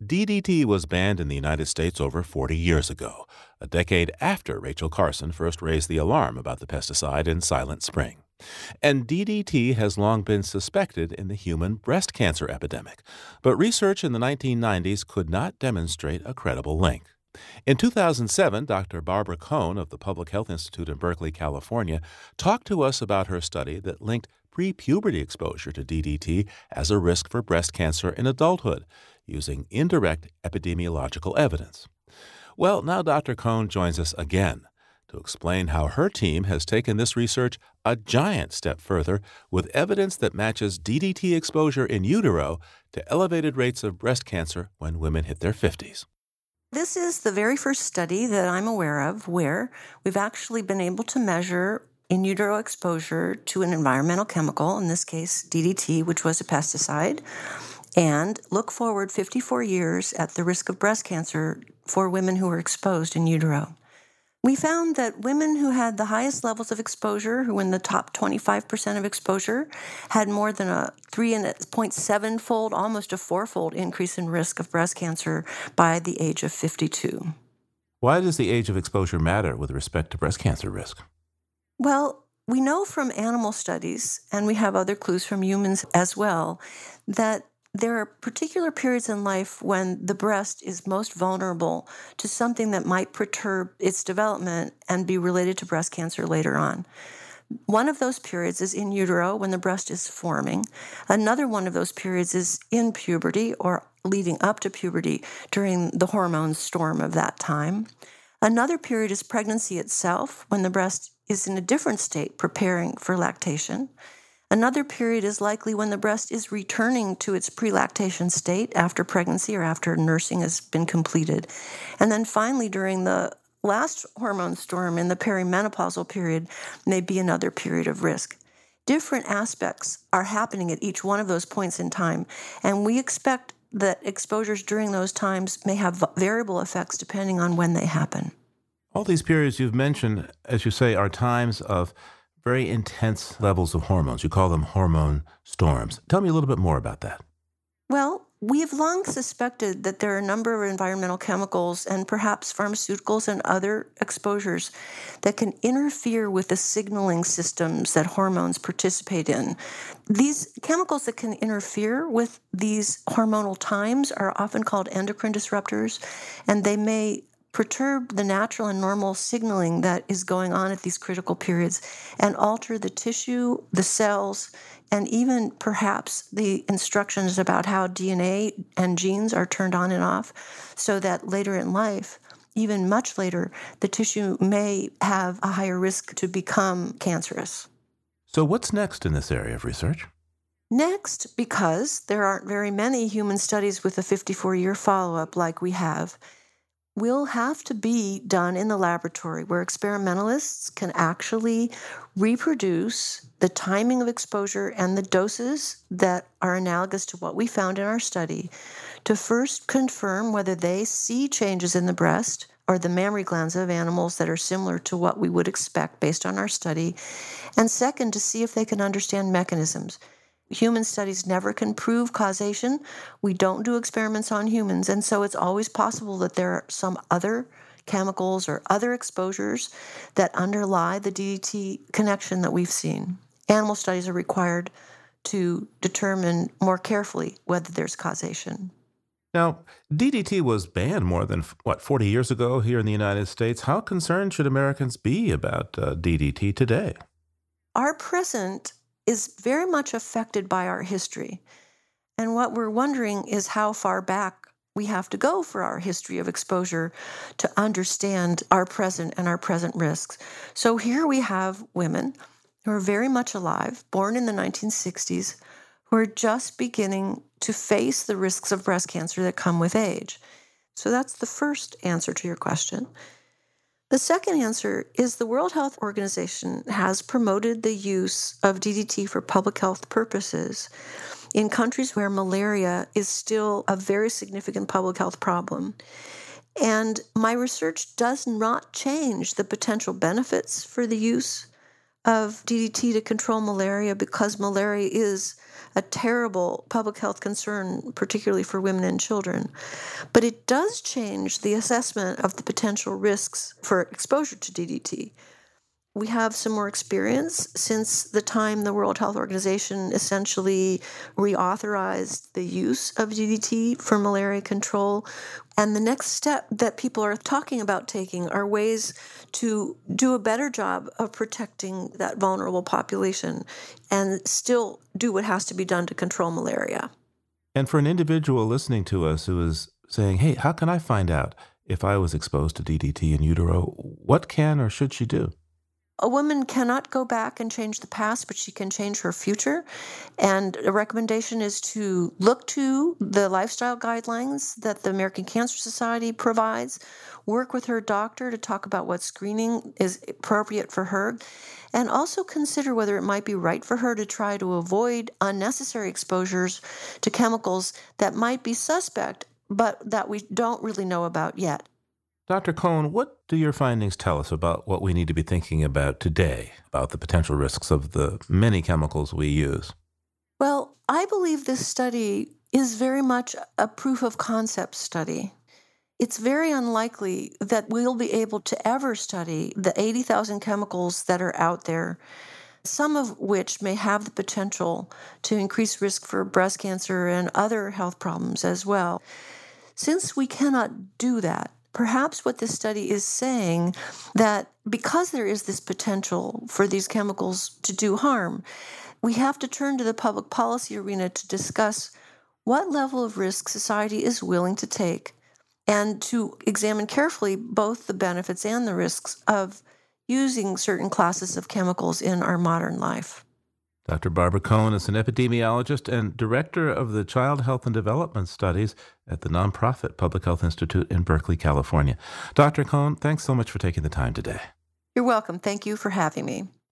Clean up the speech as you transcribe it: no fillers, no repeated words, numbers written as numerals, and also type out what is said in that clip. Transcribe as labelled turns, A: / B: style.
A: DDT was banned in the United States over 40 years ago, a decade after Rachel Carson first raised the alarm about the pesticide in Silent Spring. And DDT has long been suspected in the human breast cancer epidemic, but research in the 1990s could not demonstrate a credible link. In 2007, Dr. Barbara Cohn of the Public Health Institute in Berkeley, California, talked to us about her study that linked pre-puberty exposure to DDT as a risk for breast cancer in adulthood, using indirect epidemiological evidence. Well, now Dr. Cohn joins us again to explain how her team has taken this research a giant step further with evidence that matches DDT exposure in utero to elevated rates of breast cancer when women hit their 50s.
B: This is the very first study that I'm aware of where we've actually been able to measure in utero exposure to an environmental chemical, in this case DDT, which was a pesticide, and look forward 54 years at the risk of breast cancer for women who were exposed in utero. We found that women who had the highest levels of exposure, who were in the top 25% of exposure, had more than a 3.7-fold, almost a 4-fold increase in risk of breast cancer by the age of 52.
A: Why does the age of exposure matter with respect to breast cancer risk?
B: Well, we know from animal studies, and we have other clues from humans as well, that there are particular periods in life when the breast is most vulnerable to something that might perturb its development and be related to breast cancer later on. One of those periods is in utero when the breast is forming. Another one of those periods is in puberty or leading up to puberty during the hormone storm of that time. Another period is pregnancy itself when the breast is in a different state preparing for lactation. Another period is likely when the breast is returning to its pre-lactation state after pregnancy or after nursing has been completed. And then finally, during the last hormone storm in the perimenopausal period, may be another period of risk. Different aspects are happening at each one of those points in time, and we expect that exposures during those times may have variable effects depending on when they happen.
A: All these periods you've mentioned, as you say, are times of very intense levels of hormones. You call them hormone storms. Tell me a little bit more about that.
B: Well, we have long suspected that there are a number of environmental chemicals and perhaps pharmaceuticals and other exposures that can interfere with the signaling systems that hormones participate in. These chemicals that can interfere with these hormonal times are often called endocrine disruptors, and they may perturb the natural and normal signaling that is going on at these critical periods and alter the tissue, the cells, and even perhaps the instructions about how DNA and genes are turned on and off, so that later in life, even much later, the tissue may have a higher risk to become cancerous.
A: So what's next in this area of research?
B: Next, because there aren't very many human studies with a 54-year follow-up like we have, will have to be done in the laboratory where experimentalists can actually reproduce the timing of exposure and the doses that are analogous to what we found in our study to first confirm whether they see changes in the breast or the mammary glands of animals that are similar to what we would expect based on our study, and second, to see if they can understand mechanisms. Human studies never can prove causation. We don't do experiments on humans, and so it's always possible that there are some other chemicals or other exposures that underlie the DDT connection that we've seen. Animal studies are required to determine more carefully whether there's causation.
A: Now, DDT was banned more than, 40 years ago here in the United States. How concerned should Americans be about DDT today?
B: Our present is very much affected by our history. And what we're wondering is how far back we have to go for our history of exposure to understand our present and our present risks. So here we have women who are very much alive, born in the 1960s, who are just beginning to face the risks of breast cancer that come with age. So that's the first answer to your question. The second answer is the World Health Organization has promoted the use of DDT for public health purposes in countries where malaria is still a very significant public health problem. And my research does not change the potential benefits for the use of DDT to control malaria because malaria is a terrible public health concern, particularly for women and children. But it does change the assessment of the potential risks for exposure to DDT. We have some more experience since the time the World Health Organization essentially reauthorized the use of DDT for malaria control. And the next step that people are talking about taking are ways to do a better job of protecting that vulnerable population and still do what has to be done to control malaria.
A: And for an individual listening to us who is saying, hey, how can I find out if I was exposed to DDT in utero? What can or should she do?
B: A woman cannot go back and change the past, but she can change her future. And a recommendation is to look to the lifestyle guidelines that the American Cancer Society provides, work with her doctor to talk about what screening is appropriate for her, and also consider whether it might be right for her to try to avoid unnecessary exposures to chemicals that might be suspect, but that we don't really know about yet.
A: Dr. Cohn, what do your findings tell us about what we need to be thinking about today, about the potential risks of the many chemicals we use?
B: Well, I believe this study is very much a proof of concept study. It's very unlikely that we'll be able to ever study the 80,000 chemicals that are out there, some of which may have the potential to increase risk for breast cancer and other health problems as well. Since we cannot do that, perhaps what this study is saying that because there is this potential for these chemicals to do harm, we have to turn to the public policy arena to discuss what level of risk society is willing to take and to examine carefully both the benefits and the risks of using certain classes of chemicals in our modern life.
A: Dr. Barbara Cohn is an epidemiologist and director of the Child Health and Development Studies at the nonprofit Public Health Institute in Berkeley, California. Dr. Cohn, thanks so much for taking the time today.
B: You're welcome. Thank you for having me.